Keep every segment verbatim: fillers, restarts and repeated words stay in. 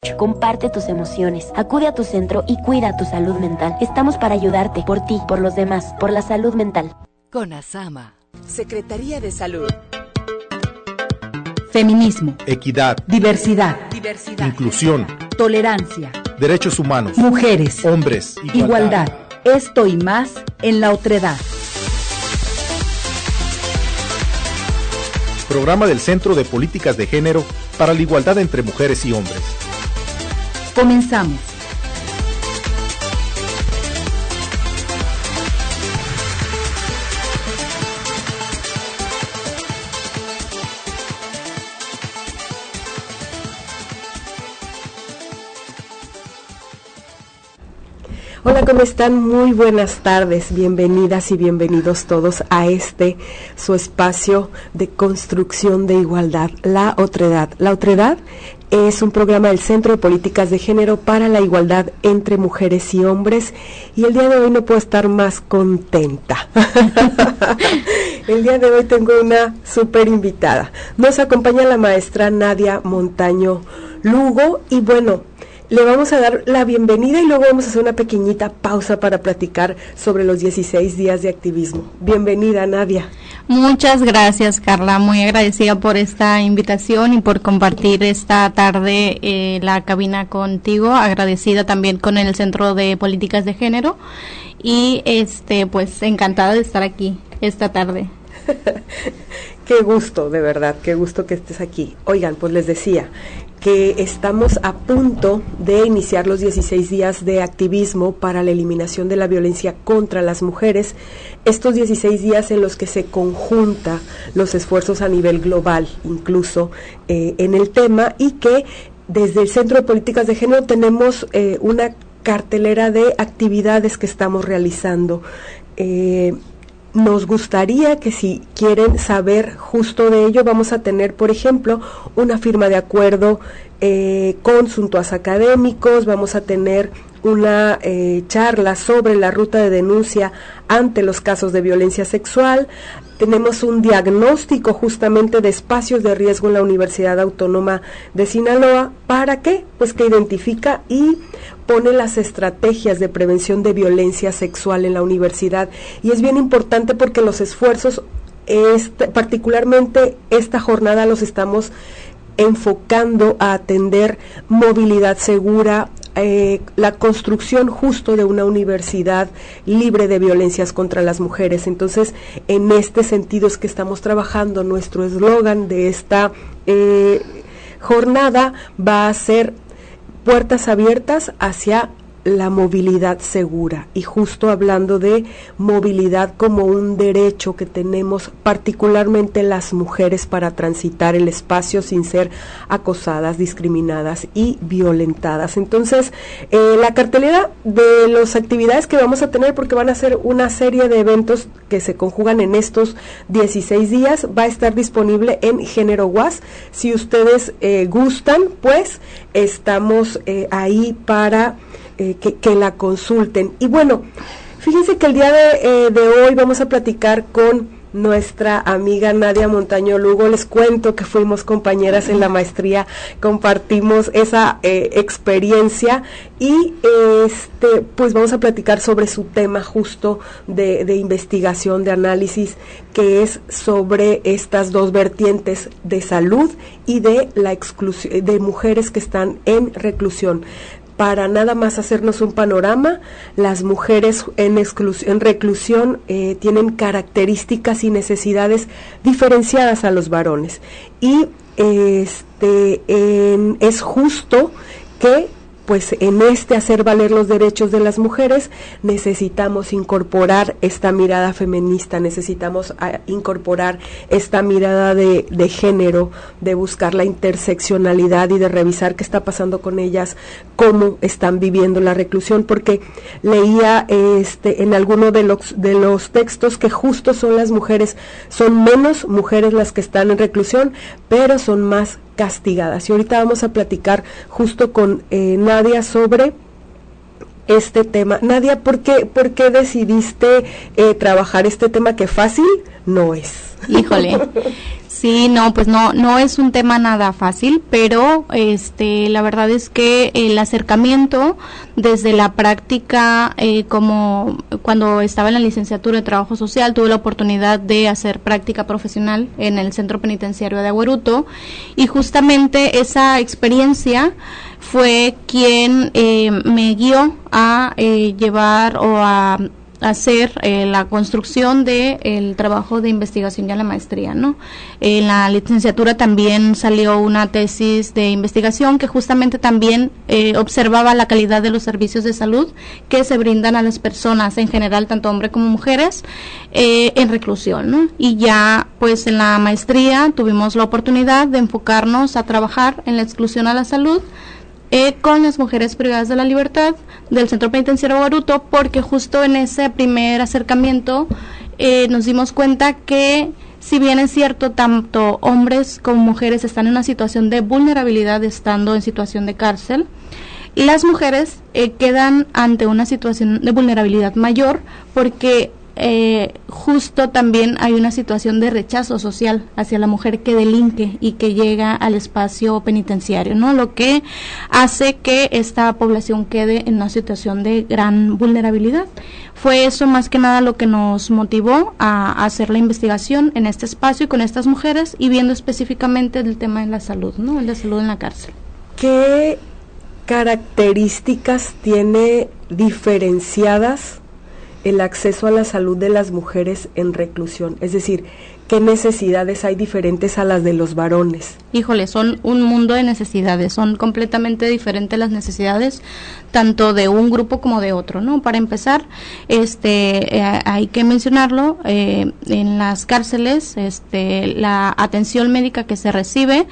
Comparte tus emociones, acude a tu centro y cuida tu salud mental. Estamos para ayudarte, por ti, por los demás, por la salud mental. CONASAMA, Secretaría de Salud. Feminismo, equidad, diversidad, diversidad, inclusión, tolerancia, derechos humanos, mujeres, hombres, igualdad. igualdad. Esto y más en la otredad. Programa del Centro de Políticas de Género para la Igualdad entre Mujeres y Hombres. Comenzamos. Hola, ¿cómo están? Muy buenas tardes, bienvenidas y bienvenidos todos a este, su espacio de construcción de igualdad, La Otredad. La Otredad es un programa del Centro de Políticas de Género para la Igualdad entre Mujeres y Hombres, y el día de hoy no puedo estar más contenta. El día de hoy tengo una súper invitada. Nos acompaña la maestra Nadia Montaño Lugo, y bueno, le vamos a dar la bienvenida y luego vamos a hacer una pequeñita pausa para platicar sobre los dieciséis días de activismo. Bienvenida, Nadia. Muchas gracias, Carla. Muy agradecida por esta invitación y por compartir esta tarde eh, la cabina contigo. Agradecida también con el Centro de Políticas de Género y este pues encantada de estar aquí esta tarde. Qué gusto, de verdad, qué gusto que estés aquí. Oigan, pues les decía que estamos a punto de iniciar los dieciséis días de activismo para la eliminación de la violencia contra las mujeres, estos dieciséis días en los que se conjunta los esfuerzos a nivel global, incluso eh, en el tema, y que desde el Centro de Políticas de Género tenemos eh, una cartelera de actividades que estamos realizando. Eh, Nos gustaría que si quieren saber justo de ello, vamos a tener, por ejemplo, una firma de acuerdo eh, con Suntuas Académicos, vamos a tener una eh, charla sobre la ruta de denuncia ante los casos de violencia sexual. Tenemos un diagnóstico justamente de espacios de riesgo en la Universidad Autónoma de Sinaloa. ¿Para qué? Pues que identifica y pone las estrategias de prevención de violencia sexual en la universidad. Y es bien importante porque los esfuerzos, este, particularmente esta jornada, los estamos enfocando a atender movilidad segura, Eh, la construcción justo de una universidad libre de violencias contra las mujeres. Entonces, en este sentido es que estamos trabajando. Nuestro eslogan de esta eh, jornada va a ser puertas abiertas hacia la movilidad segura, y justo hablando de movilidad como un derecho que tenemos particularmente las mujeres para transitar el espacio sin ser acosadas, discriminadas y violentadas. Entonces, eh, la cartelera de las actividades que vamos a tener, porque van a ser una serie de eventos que se conjugan en estos dieciséis días, va a estar disponible en Género U A S. Si ustedes eh, gustan, pues estamos eh, ahí para Eh, que, que la consulten. Y bueno, fíjense que el día de, eh, de hoy vamos a platicar con nuestra amiga Nadia Montaño Lugo. Les cuento que fuimos compañeras en la maestría, compartimos esa eh, experiencia y este pues vamos a platicar sobre su tema justo de, de investigación, de análisis, que es sobre estas dos vertientes de salud y de la exclusión de mujeres que están en reclusión. Para nada más hacernos un panorama, las mujeres en, exclusión, en reclusión eh, tienen características y necesidades diferenciadas a los varones, y este en, es justo que pues en este hacer valer los derechos de las mujeres necesitamos incorporar esta mirada feminista, necesitamos a, incorporar esta mirada de, de género, de buscar la interseccionalidad y de revisar qué está pasando con ellas, cómo están viviendo la reclusión, porque leía este en alguno de los de los textos que justo son las mujeres, son menos mujeres las que están en reclusión, pero son más castigadas. Y ahorita vamos a platicar justo con eh, Nadia sobre este tema. Nadia, ¿por qué, por qué decidiste eh, trabajar este tema? Que fácil no es. Híjole. Sí, no, pues no, no es un tema nada fácil, pero este, la verdad es que el acercamiento desde la práctica, eh, como cuando estaba en la licenciatura de Trabajo Social, tuve la oportunidad de hacer práctica profesional en el Centro Penitenciario de Agüeruto, y justamente esa experiencia fue quien eh, me guió a eh, llevar o a hacer eh, la construcción de el trabajo de investigación y a la maestría, ¿no? En la licenciatura también salió una tesis de investigación que justamente también eh, observaba la calidad de los servicios de salud que se brindan a las personas en general, tanto hombres como mujeres, eh, en reclusión, ¿no? Y ya pues en la maestría tuvimos la oportunidad de enfocarnos a trabajar en la exclusión a la salud Eh, con las mujeres privadas de la libertad del Centro Penitenciario Agüeruto, porque justo en ese primer acercamiento eh, nos dimos cuenta que, si bien es cierto, tanto hombres como mujeres están en una situación de vulnerabilidad estando en situación de cárcel, las mujeres eh, quedan ante una situación de vulnerabilidad mayor porque Eh, justo también hay una situación de rechazo social hacia la mujer que delinque y que llega al espacio penitenciario, ¿no? Lo que hace que esta población quede en una situación de gran vulnerabilidad. Fue eso más que nada lo que nos motivó a, a hacer la investigación en este espacio y con estas mujeres, y viendo específicamente el tema de la salud, ¿no? La salud en la cárcel. ¿Qué características tiene diferenciadas el acceso a la salud de las mujeres en reclusión? Es decir, ¿qué necesidades hay diferentes a las de los varones? Híjole, son un mundo de necesidades, son completamente diferentes las necesidades, tanto de un grupo como de otro, ¿no? Para empezar, este, eh, hay que mencionarlo, eh, en las cárceles, este, la atención médica que se recibe,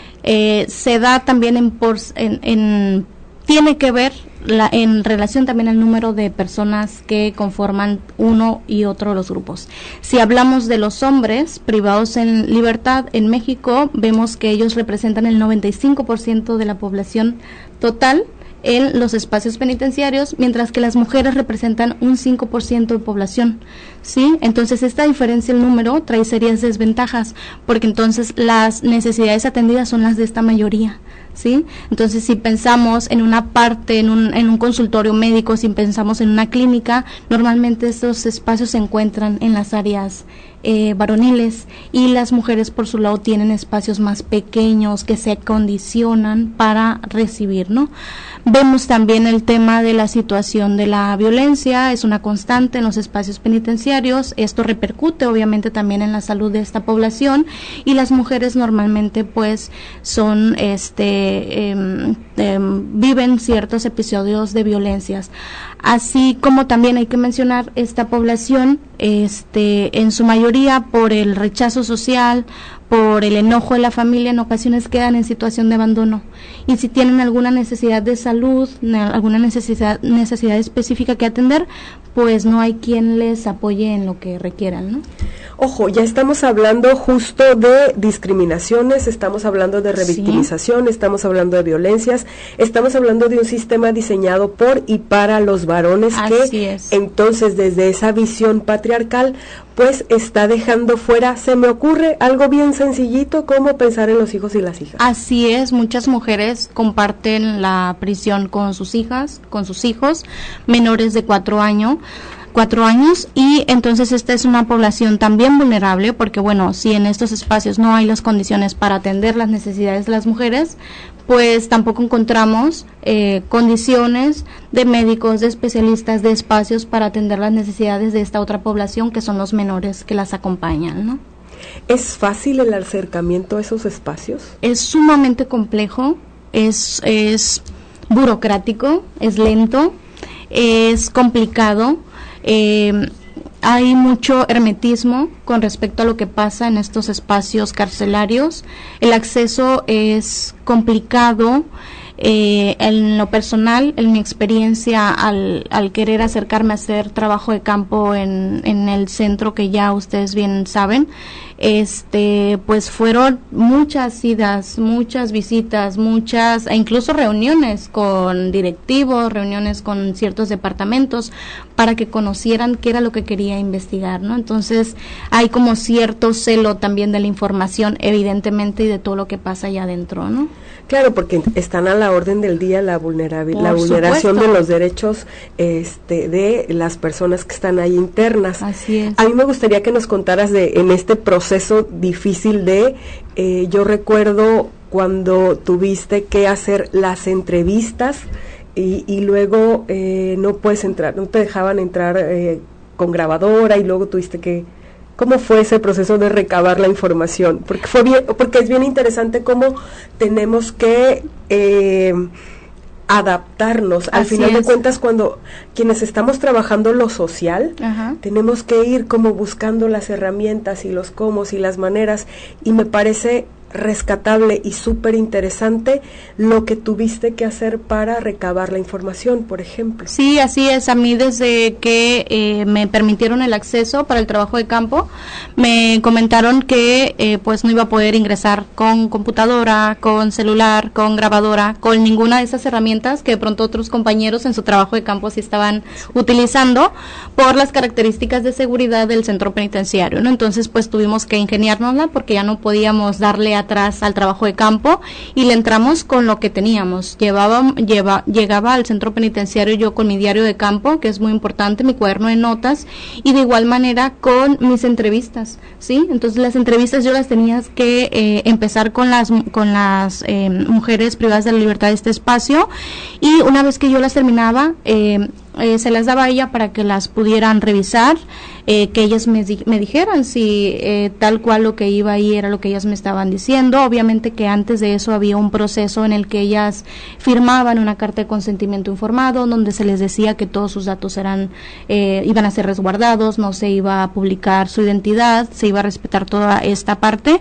eh, se da también en, por, en, en tiene que ver La, en relación también al número de personas que conforman uno y otro de los grupos. Si hablamos de los hombres privados en libertad en México, vemos que ellos representan el noventa y cinco por ciento de la población total en los espacios penitenciarios, mientras que las mujeres representan un cinco por ciento de población, ¿sí? Entonces esta diferencia el número trae serias desventajas, porque entonces las necesidades atendidas son las de esta mayoría, ¿sí? Entonces, si pensamos en una parte, en un, en un consultorio médico, si pensamos en una clínica, normalmente estos espacios se encuentran en las áreas eh, varoniles, y las mujeres por su lado tienen espacios más pequeños que se acondicionan para recibir, ¿no? Vemos también el tema de la situación de la violencia, es una constante en los espacios penitenciarios. Esto repercute obviamente también en la salud de esta población, y las mujeres normalmente pues son este eh, eh, viven ciertos episodios de violencias. Así como también hay que mencionar esta población, este en su mayoría por el rechazo social, por el enojo de la familia, en ocasiones quedan en situación de abandono, y si tienen alguna necesidad de salud, alguna necesidad necesidad específica que atender, pues no hay quien les apoye en lo que requieran, ¿no? Ojo, ya estamos hablando justo de discriminaciones, estamos hablando de revictimización, sí. Estamos hablando de violencias, estamos hablando de un sistema diseñado por y para los varones. Así que es. Entonces, desde esa visión patriarcal, pues está dejando fuera, se me ocurre algo bien sencillito, como pensar en los hijos y las hijas. Así es, muchas mujeres comparten la prisión con sus hijas, con sus hijos menores de cuatro años, cuatro años, y entonces esta es una población también vulnerable, porque bueno, si en estos espacios no hay las condiciones para atender las necesidades de las mujeres, pues tampoco encontramos eh, condiciones de médicos, de especialistas, de espacios para atender las necesidades de esta otra población, que son los menores que las acompañan, ¿no? ¿Es fácil el acercamiento a esos espacios? Es sumamente complejo, es, es burocrático, es lento, es complicado. Eh, hay mucho hermetismo con respecto a lo que pasa en estos espacios carcelarios. El acceso es complicado. Eh, en lo personal, en mi experiencia, al, al querer acercarme a hacer trabajo de campo en, en el centro, que ya ustedes bien saben, este, pues fueron muchas idas, muchas visitas, muchas, e incluso reuniones con directivos, reuniones con ciertos departamentos, para que conocieran qué era lo que quería investigar, ¿no? Entonces, hay como cierto celo también de la información, evidentemente, y de todo lo que pasa allá adentro, ¿no? Claro, porque están a la orden del día la vulnerabil- la vulneración supuesto. de los derechos este, de las personas que están ahí internas. Así es. A mí me gustaría que nos contaras de en este proceso difícil de, eh, yo recuerdo cuando tuviste que hacer las entrevistas y, y luego eh, no puedes entrar, no te dejaban entrar eh, con grabadora y luego tuviste que... ¿Cómo fue ese proceso de recabar la información? Porque fue bien, porque es bien interesante cómo tenemos que eh, adaptarnos. Al Así final de es. cuentas, cuando quienes estamos trabajando lo social, Ajá. tenemos que ir como buscando las herramientas y los cómo y las maneras. Y me parece rescatable y súper interesante lo que tuviste que hacer para recabar la información, por ejemplo. Sí, así es. A mí desde que eh, me permitieron el acceso para el trabajo de campo, me comentaron que eh, pues no iba a poder ingresar con computadora, con celular, con grabadora, con ninguna de esas herramientas que de pronto otros compañeros en su trabajo de campo sí estaban utilizando por las características de seguridad del centro penitenciario, ¿no? Entonces pues tuvimos que ingeniárnosla porque ya no podíamos darle atrás al trabajo de campo y le entramos con lo que teníamos. Llevaba, lleva, llegaba al centro penitenciario yo con mi diario de campo, que es muy importante, mi cuaderno de notas, y de igual manera con mis entrevistas, ¿sí? Entonces las entrevistas yo las tenía que eh, empezar con las con las eh, mujeres privadas de la libertad de este espacio, y una vez que yo las terminaba, eh, Eh, se las daba a ella para que las pudieran revisar, eh, que ellas me, di- me dijeran si eh, tal cual lo que iba ahí era lo que ellas me estaban diciendo. Obviamente que antes de eso había un proceso en el que ellas firmaban una carta de consentimiento informado, donde se les decía que todos sus datos eran eh, iban a ser resguardados, no se iba a publicar su identidad, se iba a respetar toda esta parte.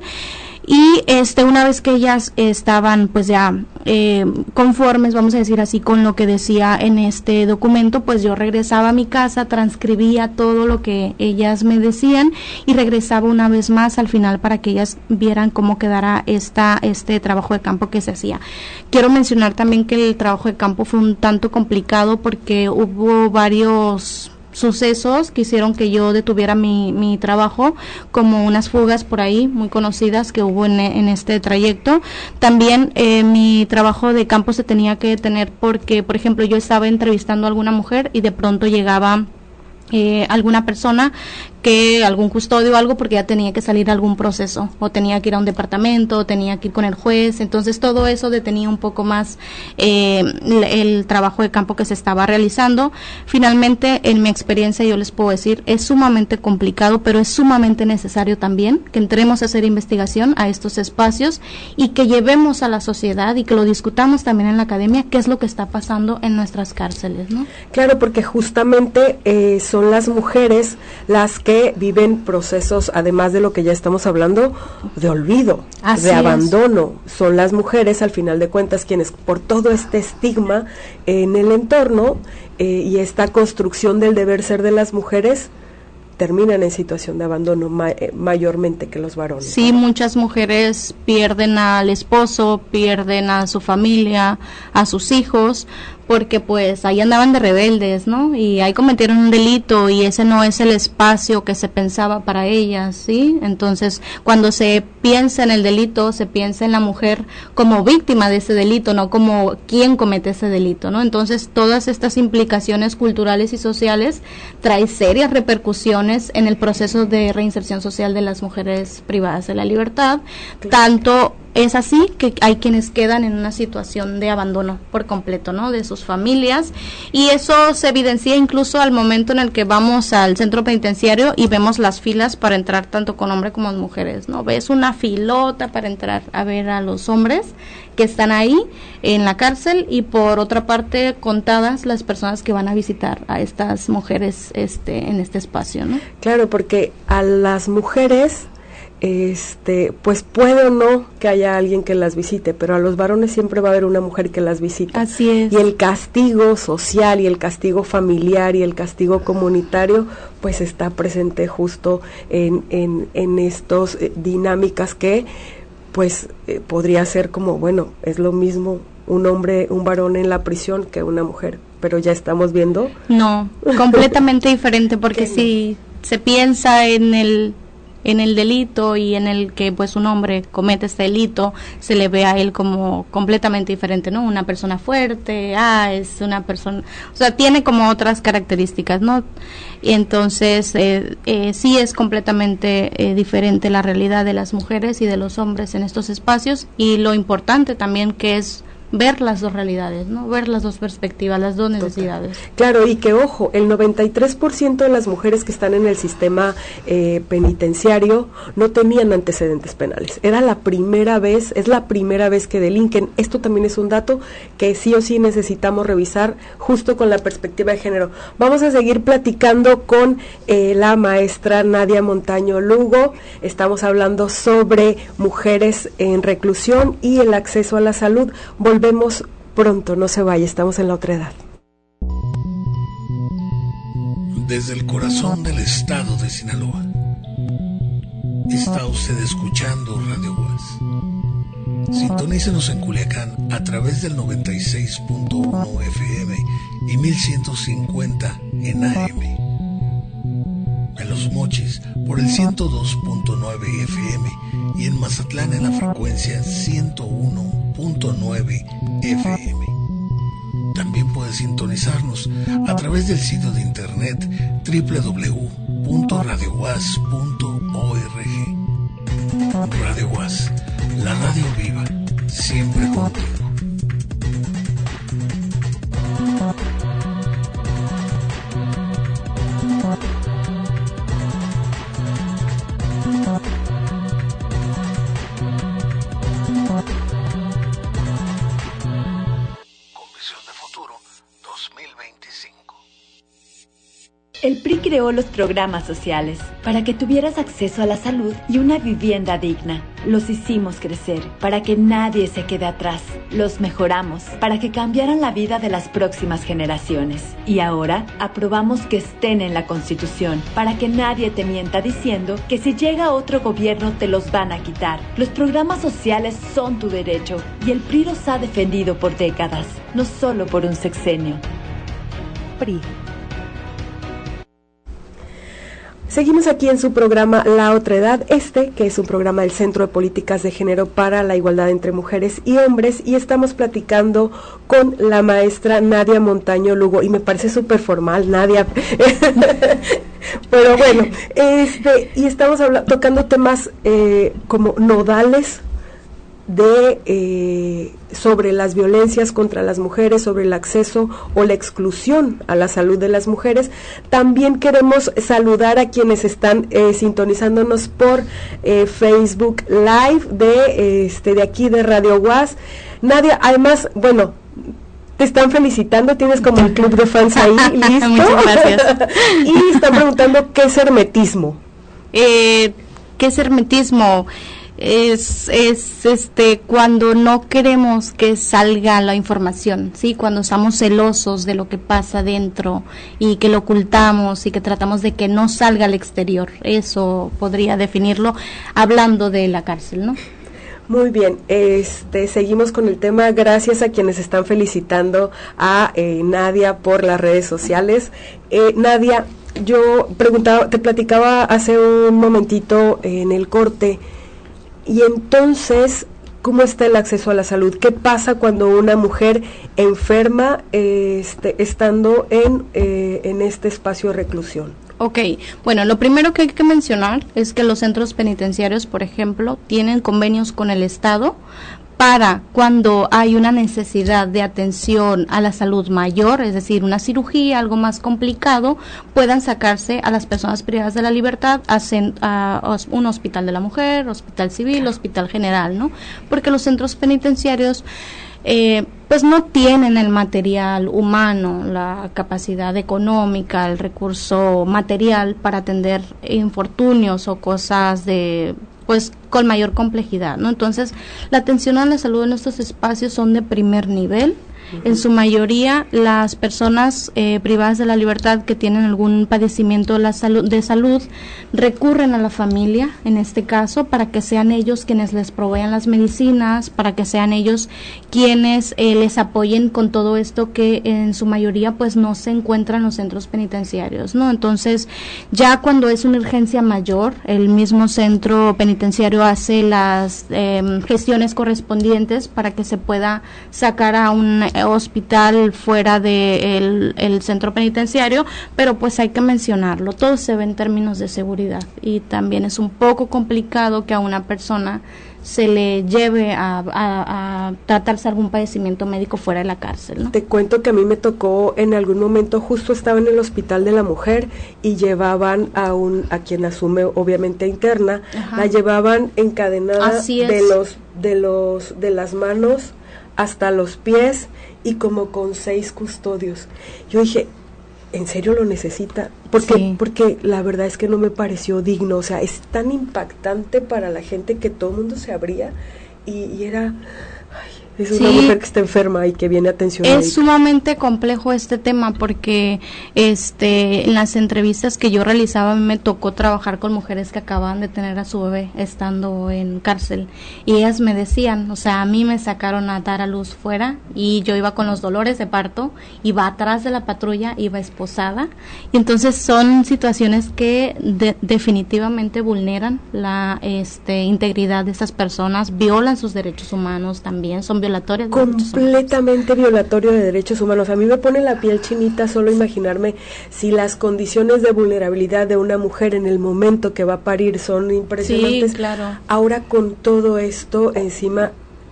Y este una vez que ellas estaban pues ya eh, conformes, vamos a decir así, con lo que decía en este documento, pues yo regresaba a mi casa, transcribía todo lo que ellas me decían y regresaba una vez más al final para que ellas vieran cómo quedara esta este trabajo de campo que se hacía. Quiero mencionar también que el trabajo de campo fue un tanto complicado porque hubo varios sucesos que hicieron que yo detuviera mi, mi trabajo, como unas fugas por ahí muy conocidas que hubo en, en este trayecto. También eh, mi trabajo de campo se tenía que detener porque, por ejemplo, yo estaba entrevistando a alguna mujer y de pronto llegaba eh, alguna persona que algún custodio o algo porque ya tenía que salir a algún proceso o tenía que ir a un departamento o tenía que ir con el juez, entonces todo eso detenía un poco más eh, el, el trabajo de campo que se estaba realizando. Finalmente, en mi experiencia yo les puedo decir, es sumamente complicado, pero es sumamente necesario también que entremos a hacer investigación a estos espacios y que llevemos a la sociedad y que lo discutamos también en la academia qué es lo que está pasando en nuestras cárceles, ¿no? Claro, porque justamente eh, son las mujeres las que viven procesos, además de lo que ya estamos hablando, de olvido, Así de es. abandono. Son las mujeres, al final de cuentas, quienes por todo este estigma en el entorno eh, y esta construcción del deber ser de las mujeres, terminan en situación de abandono ma- eh, mayormente que los varones. Sí, muchas mujeres pierden al esposo, pierden a su familia, a sus hijos, porque pues ahí andaban de rebeldes, ¿no? Y ahí cometieron un delito y ese no es el espacio que se pensaba para ellas, ¿sí? Entonces, cuando se piensa en el delito, se piensa en la mujer como víctima de ese delito, no como quien comete ese delito, ¿no? Entonces, todas estas implicaciones culturales y sociales traen serias repercusiones en el proceso de reinserción social de las mujeres privadas de la libertad, tanto es así que hay quienes quedan en una situación de abandono por completo, ¿no? De sus familias, y eso se evidencia incluso al momento en el que vamos al centro penitenciario y vemos las filas para entrar tanto con hombres como mujeres, ¿no? Ves una filota para entrar a ver a los hombres que están ahí en la cárcel y por otra parte contadas las personas que van a visitar a estas mujeres este en este espacio, ¿no? Claro, porque a las mujeres este, pues puede o no que haya alguien que las visite, pero a los varones siempre va a haber una mujer que las visita. Así es. Y el castigo social y el castigo familiar y el castigo comunitario, pues está presente justo en, en, en estos eh, dinámicas que, pues, eh, podría ser como, bueno, es lo mismo un hombre, un varón en la prisión que una mujer, pero ya estamos viendo. No, completamente diferente, porque si se piensa en el en el delito y en el que pues un hombre comete este delito, se le ve a él como completamente diferente, ¿no? Una persona fuerte, ah, es una persona, o sea, tiene como otras características, ¿no? Y entonces eh, eh, sí es completamente eh, diferente la realidad de las mujeres y de los hombres en estos espacios, y lo importante también que es ver las dos realidades, ¿no? Ver las dos perspectivas, las dos necesidades. Claro, y que ojo, el noventa y tres por ciento de las mujeres que están en el sistema eh, penitenciario no tenían antecedentes penales. Era la primera vez, es la primera vez que delinquen. Esto también es un dato que sí o sí necesitamos revisar justo con la perspectiva de género. Vamos a seguir platicando con eh, la maestra Nadia Montaño Lugo. Estamos hablando sobre mujeres en reclusión y el acceso a la salud. Volvemos pronto, no se vaya, estamos en La Otredad. Desde el corazón del estado de Sinaloa, está usted escuchando Radio UAS. Sintonícenos en Culiacán a través del noventa y seis punto uno F M y mil ciento cincuenta en A M. En Los Mochis por el ciento dos punto nueve F M y en Mazatlán en la frecuencia ciento uno punto nueve F M. También puedes sintonizarnos a través del sitio de internet doble u doble u doble u punto radio uas punto org. Radio UAS, la radio viva, siempre contigo. El P R I creó los programas sociales para que tuvieras acceso a la salud y una vivienda digna. Los hicimos crecer para que nadie se quede atrás. Los mejoramos para que cambiaran la vida de las próximas generaciones. Y ahora aprobamos que estén en la Constitución para que nadie te mienta diciendo que si llega otro gobierno te los van a quitar. Los programas sociales son tu derecho y el P R I los ha defendido por décadas, no solo por un sexenio. P R I. Seguimos aquí en su programa La Otredad, este que es un programa del Centro de Políticas de Género para la Igualdad entre Mujeres y Hombres, y estamos platicando con la maestra Nadia Montaño Lugo, y me parece súper formal, Nadia, pero bueno, este, y estamos habla- tocando temas eh, como nodales de eh, sobre las violencias contra las mujeres, sobre el acceso o la exclusión a la salud de las mujeres. También queremos saludar a quienes están eh, sintonizándonos por eh, Facebook Live de este de aquí de Radio UAS. Nadia, además, bueno, te están felicitando, tienes como el club de fans ahí, listo. Muchas gracias. Y están preguntando qué es hermetismo. Eh, ¿Qué es hermetismo? Es, es este cuando no queremos que salga la información, sí, cuando estamos celosos de lo que pasa dentro y que lo ocultamos y que tratamos de que no salga al exterior. Eso podría definirlo hablando de la cárcel, ¿no? Muy bien, este seguimos con el tema. Gracias a quienes están felicitando a eh, Nadia por las redes sociales. Eh, Nadia, yo preguntaba, te platicaba hace un momentito eh, en el corte. Y entonces, ¿cómo está el acceso a la salud? ¿Qué pasa cuando una mujer enferma eh, este, estando en, eh, en este espacio de reclusión? Ok, bueno, lo primero que hay que mencionar es que los centros penitenciarios, por ejemplo, tienen convenios con el Estado para cuando hay una necesidad de atención a la salud mayor, es decir, una cirugía, algo más complicado, puedan sacarse a las personas privadas de la libertad a, a un hospital de la mujer, hospital civil, hospital general, ¿no? Porque los centros penitenciarios eh, pues no tienen el material humano, la capacidad económica, el recurso material para atender infortunios o cosas de pues con mayor complejidad, ¿no? Entonces, la atención a la salud en estos espacios son de primer nivel. En su mayoría, las personas eh, privadas de la libertad que tienen algún padecimiento de, la salud, de salud recurren a la familia, en este caso, para que sean ellos quienes les provean las medicinas, para que sean ellos quienes eh, les apoyen con todo esto que en su mayoría pues no se encuentra en los centros penitenciarios, ¿no? Entonces, ya cuando es una urgencia mayor, el mismo centro penitenciario hace las eh, gestiones correspondientes para que se pueda sacar a un hospital fuera de el, el centro penitenciario, pero pues hay que mencionarlo, todo se ve en términos de seguridad y también es un poco complicado que a una persona se le lleve a, a, a tratarse algún padecimiento médico fuera de la cárcel, ¿no? Te cuento que a mí me tocó en algún momento, justo estaba en el hospital de la mujer y llevaban a un a quien asume obviamente interna, Ajá. la llevaban encadenada de los de los de las manos hasta los pies y como con seis custodios. Yo dije, ¿en serio lo necesita? Porque, sí. porque la verdad es que no me pareció digno, o sea, es tan impactante para la gente que todo el mundo se abría y, y era... Ay, es una sí. mujer que está enferma y que viene a atención es médica. Sumamente complejo este tema porque este en las entrevistas que yo realizaba me tocó trabajar con mujeres que acababan de tener a su bebé estando en cárcel y ellas me decían, o sea, a mí me sacaron a dar a luz fuera y yo iba con los dolores de parto, iba atrás de la patrulla, iba esposada y entonces son situaciones que de, definitivamente vulneran la este integridad de estas personas, violan sus derechos humanos también, son violatorias de completamente violatorio de derechos humanos. A mí me pone la piel chinita solo imaginarme si las condiciones de vulnerabilidad de una mujer en el momento que va a parir son impresionantes. Sí, claro. Ahora con todo esto encima,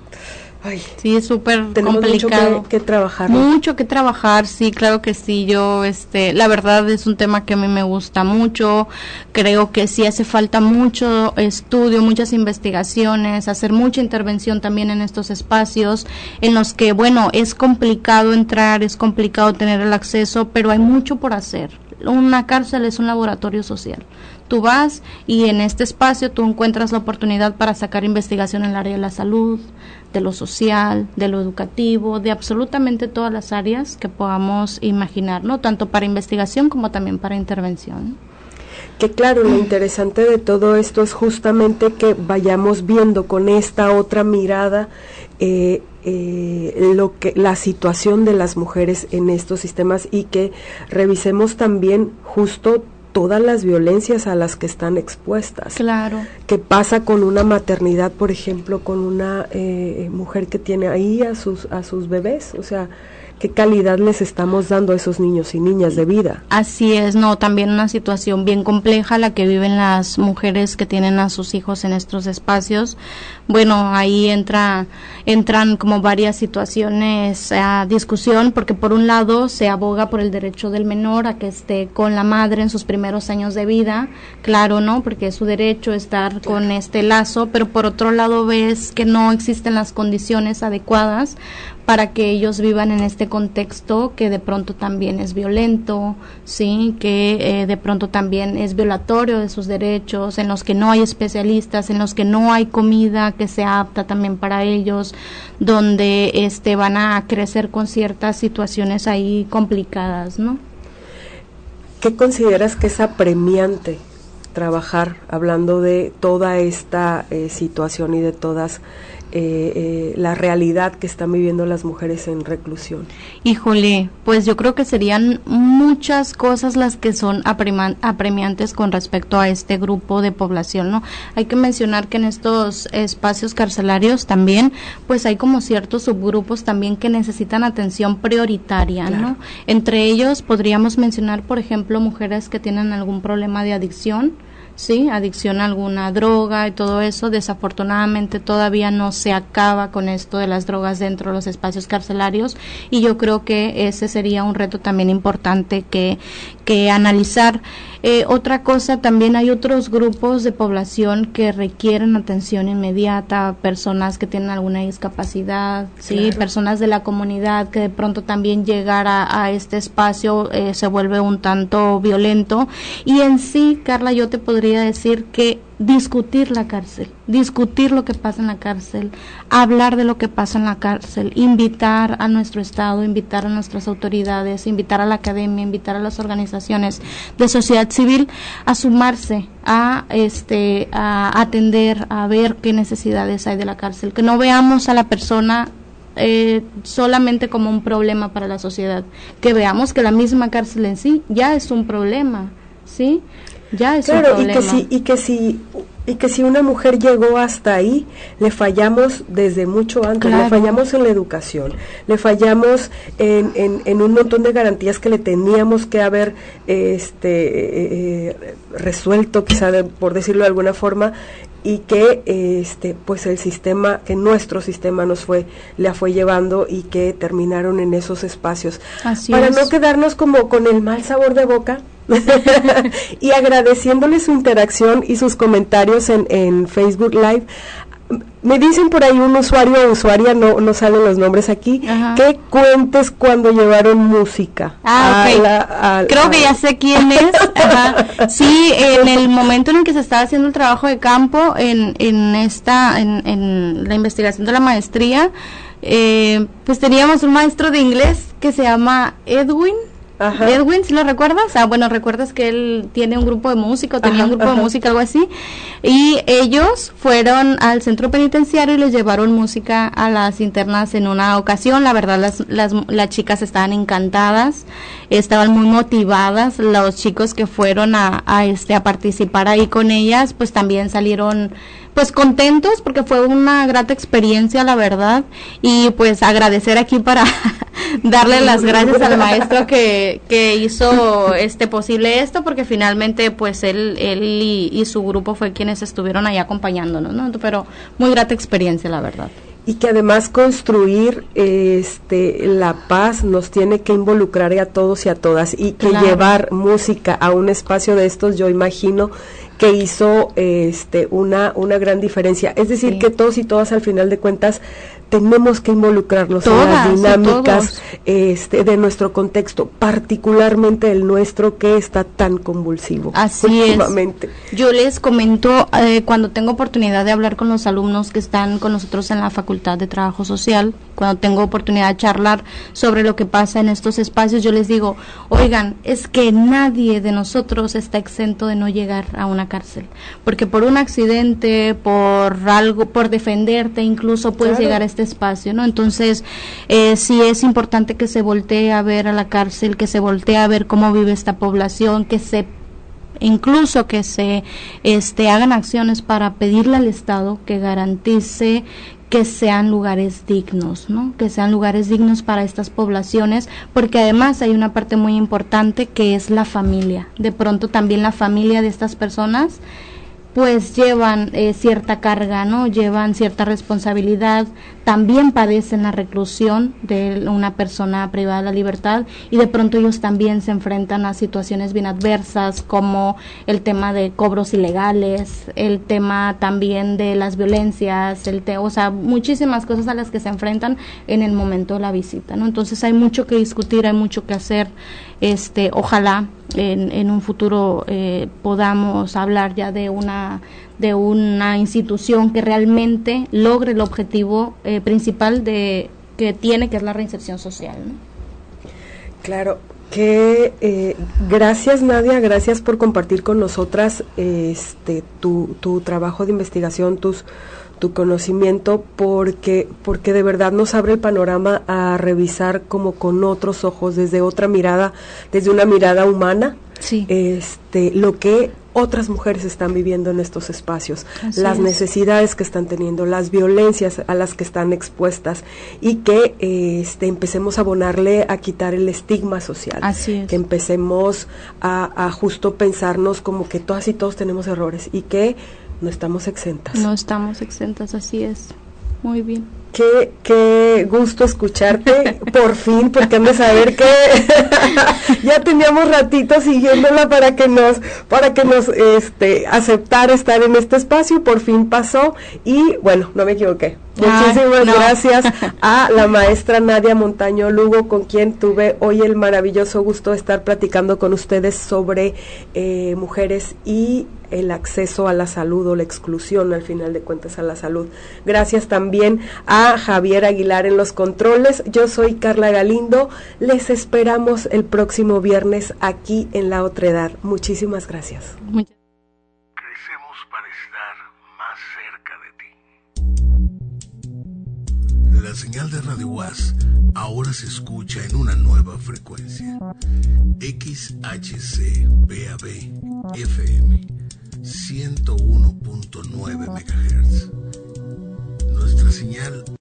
ay, sí, es súper complicado. Mucho que, que trabajar. Mucho que trabajar, sí, claro que sí. Yo, este, la verdad es un tema que a mí me gusta mucho. Creo que sí hace falta mucho estudio, muchas investigaciones, hacer mucha intervención también en estos espacios en los que, bueno, es complicado entrar, es complicado tener el acceso, pero hay mucho por hacer. Una cárcel es un laboratorio social. Tú vas y en este espacio tú encuentras la oportunidad para sacar investigación en el área de la salud, de lo social, de lo educativo, de absolutamente todas las áreas que podamos imaginar, ¿no? Tanto para investigación como también para intervención. Que claro, lo interesante de todo esto es justamente que vayamos viendo con esta otra mirada eh, eh, lo que la situación de las mujeres en estos sistemas y que revisemos también justo todas las violencias a las que están expuestas. Claro. ¿Qué pasa con una maternidad, por ejemplo, con una eh, mujer que tiene ahí a sus a sus bebés? O sea, ¿qué calidad les estamos dando a esos niños y niñas de vida? Así es, no, también una situación bien compleja la que viven las mujeres que tienen a sus hijos en estos espacios. Bueno, ahí entra entran como varias situaciones a discusión, porque por un lado se aboga por el derecho del menor a que esté con la madre en sus primeros años de vida, claro, ¿no? Porque es su derecho estar con este lazo, pero por otro lado ves que no existen las condiciones adecuadas para que ellos vivan en este contexto que de pronto también es violento, sí, que eh, de pronto también es violatorio de sus derechos, en los que no hay especialistas, en los que no hay comida que sea apta también para ellos, donde este van a crecer con ciertas situaciones ahí complicadas, ¿no? ¿Qué consideras que es apremiante trabajar hablando de toda esta eh, situación y de todas Eh, eh, la realidad que están viviendo las mujeres en reclusión? Híjole, pues yo creo que serían muchas cosas las que son aprema- apremiantes con respecto a este grupo de población, ¿no? Hay que mencionar que en estos espacios carcelarios también, pues hay como ciertos subgrupos también que necesitan atención prioritaria, claro, ¿no? Entre ellos podríamos mencionar, por ejemplo, mujeres que tienen algún problema de adicción, sí, adicción a alguna droga y todo eso. Desafortunadamente todavía no se acaba con esto de las drogas dentro de los espacios carcelarios, y yo creo que ese sería un reto también importante que, que analizar. Eh, otra cosa, también hay otros grupos de población que requieren atención inmediata, personas que tienen alguna discapacidad, sí, claro, personas de la comunidad que de pronto también llegar a, a este espacio eh, se vuelve un tanto violento. Y en sí, Carla, yo te podría podría decir que discutir la cárcel, discutir lo que pasa en la cárcel, hablar de lo que pasa en la cárcel, invitar a nuestro Estado, invitar a nuestras autoridades, invitar a la academia, invitar a las organizaciones de sociedad civil a sumarse a este a atender, a ver qué necesidades hay de la cárcel, que no veamos a la persona Eh, solamente como un problema para la sociedad, que veamos que la misma cárcel en sí ya es un problema, ¿sí? Ya es claro, un problema. y que si y que si y que si una mujer llegó hasta ahí, le fallamos desde mucho antes, claro. Le fallamos en la educación, le fallamos en, en, en un montón de garantías que le teníamos que haber este eh, resuelto, quizá de, por decirlo de alguna forma, y que este pues el sistema, que nuestro sistema nos fue, la fue llevando y que terminaron en esos espacios. Así Para es. no quedarnos como con el mal sabor de boca, y agradeciéndole su interacción y sus comentarios en, en Facebook Live. Me dicen por ahí un usuario o usuaria, no, no salen los nombres aquí, Ajá. que cuentes cuando llevaron música. Ah, ok. La, a, Creo a, que ya sé quién es. Ajá. Sí, en el momento en el que se estaba haciendo el trabajo de campo, en, en esta, en, en la investigación de la maestría, eh, pues teníamos un maestro de inglés que se llama Edwin. Ajá. Edwin, ¿sí lo recuerdas? Ah, bueno, recuerdas que él tiene un grupo de música, o tenía ajá, un grupo ajá. de música, algo así, y ellos fueron al centro penitenciario y les llevaron música a las internas en una ocasión. La verdad, las, las, las chicas estaban encantadas, estaban muy motivadas. Los chicos que fueron a, a este a participar ahí con ellas, pues también salieron pues contentos, porque fue una grata experiencia, la verdad, y pues agradecer aquí para darle las gracias al maestro que, que hizo este posible esto, porque finalmente pues él él y, y su grupo fue quienes estuvieron ahí acompañándonos, ¿no? Pero muy grata experiencia, la verdad. Y que además construir este la paz nos tiene que involucrar a todos y a todas, y que claro. llevar música a un espacio de estos, yo imagino que hizo este una una gran diferencia. Es decir, sí. que todos y todas al final de cuentas tenemos que involucrarnos todas, en las dinámicas este de nuestro contexto, particularmente el nuestro, que está tan convulsivo. Así últimamente. Es. Yo les comento eh, cuando tengo oportunidad de hablar con los alumnos que están con nosotros en la Facultad de Trabajo Social, cuando tengo oportunidad de charlar sobre lo que pasa en estos espacios, yo les digo, oigan, es que nadie de nosotros está exento de no llegar a una cárcel, porque por un accidente, por algo, por defenderte, incluso puedes claro. llegar a este espacio, ¿no? Entonces, eh, sí es importante que se voltee a ver a la cárcel, que se voltee a ver cómo vive esta población, que se incluso que se este hagan acciones para pedirle al Estado que garantice que sean lugares dignos, ¿no? Que sean lugares dignos para estas poblaciones, porque además hay una parte muy importante que es la familia. De pronto también la familia de estas personas pues llevan eh, cierta carga, ¿no? Llevan cierta responsabilidad, también padecen la reclusión de una persona privada de la libertad, y de pronto ellos también se enfrentan a situaciones bien adversas, como el tema de cobros ilegales, el tema también de las violencias, el te o sea, muchísimas cosas a las que se enfrentan en el momento de la visita, ¿no? Entonces hay mucho que discutir, hay mucho que hacer. Este, ojalá en, en un futuro eh, podamos hablar ya de una de una institución que realmente logre el objetivo eh, principal de que tiene, que es la reinserción social, ¿no? Claro, que eh, gracias Nadia, gracias por compartir con nosotras este tu tu trabajo de investigación, tus tu conocimiento, porque porque de verdad nos abre el panorama a revisar como con otros ojos, desde otra mirada, desde una mirada humana, sí. este lo que otras mujeres están viviendo en estos espacios, Así las es. necesidades que están teniendo, las violencias a las que están expuestas, y que eh, este empecemos a abonarle a quitar el estigma social. Así es. Que empecemos a, a justo pensarnos como que todas y todos tenemos errores, y que no estamos exentas. No estamos exentas, así es. Muy bien. Qué, qué gusto escucharte, por fin, porque han de saber que ya teníamos ratito siguiéndola para que nos, para que nos este aceptara estar en este espacio, por fin pasó, y bueno, no me equivoqué. Muchísimas Ay, no. gracias a la maestra Nadia Montaño Lugo, con quien tuve hoy el maravilloso gusto de estar platicando con ustedes sobre eh, mujeres y el acceso a la salud o la exclusión al final de cuentas a la salud. Gracias también a Javier Aguilar en los controles. Yo soy Carla Galindo, les esperamos el próximo viernes aquí en La Otredad. Muchísimas gracias. Crecemos para estar más cerca de ti. La señal de Radio U A S ahora se escucha en una nueva frecuencia. X H C B A B F M ciento uno punto nueve megahertz. Nuestra señal